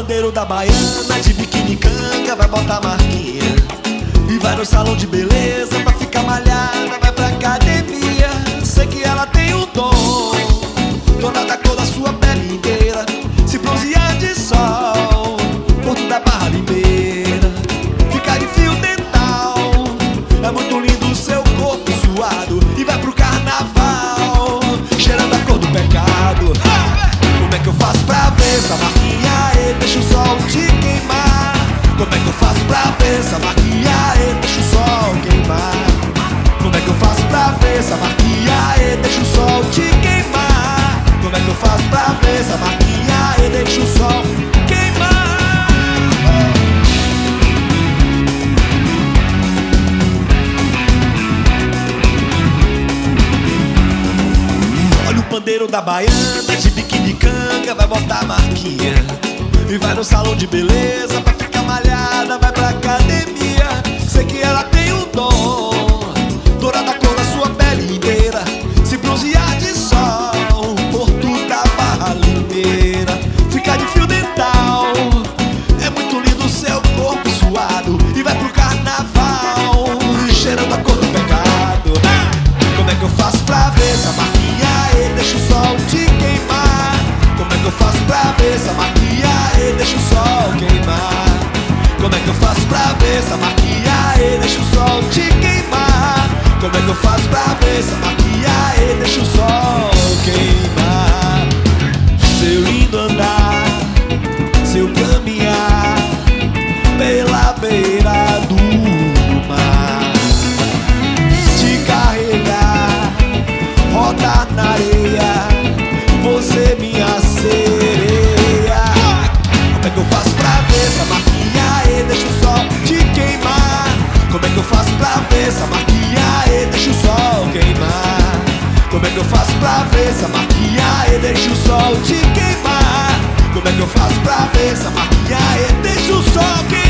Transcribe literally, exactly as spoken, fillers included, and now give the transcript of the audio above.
pandeiro da baiana, de biquíni canga, vai botar marquinha. E vai no salão de beleza pra ficar malhada, vai pra academia. Sei que ela tem o dom, dona da cor da sua pele inteira. Se bronzear de sol, Porto da Barra Limeira. Ficar de fio dental, é muito lindo o seu corpo suado. E vai pro carnaval, cheirando a cor do pecado. Como é que eu faço pra ver essa marquinha e deixa o sol te queimar? Como é que eu faço pra ver essa marquinha e deixa o sol queimar? Como é que eu faço pra ver essa marquinha e deixa o sol te queimar? Como é que eu faço pra ver essa marquinha e deixa o sol queimar? Olha o pandeiro da baiana, de biquíni canga, vai botar marquinha. E vai no salão de beleza pra ficar malhada, vai pra academia. Sei que ela tem o dom, dourada cor da sua pele inteira. Se bronzear de sol, Porto da Barra Limeira. Ficar de fio dental, é muito lindo o seu corpo suado. E vai pro carnaval, cheirando a cor do pecado. Como é que eu faço pra ver essa marquinha e deixa o sol te queimar? Como é que eu faço pra ver essa marquinha e deixa o sol queimar? Como é que eu faço pra ver essa marquinha e deixa o sol te queimar? Como é que eu faço pra ver essa marquinha e deixa o sol queimar? Seu lindo andar, seu caminhar pela beira do mar, te carregar, rodar na areia, você minha sereia. Como é que eu faço pra ver essa marquinha e deixa o sol te queimar? Como é que eu faço pra ver essa marquinha e deixa o sol queimar? Como é que eu faço pra ver essa marquinha e deixa o sol te queimar? Como é que eu faço pra ver essa marquinha e deixa o sol queimar?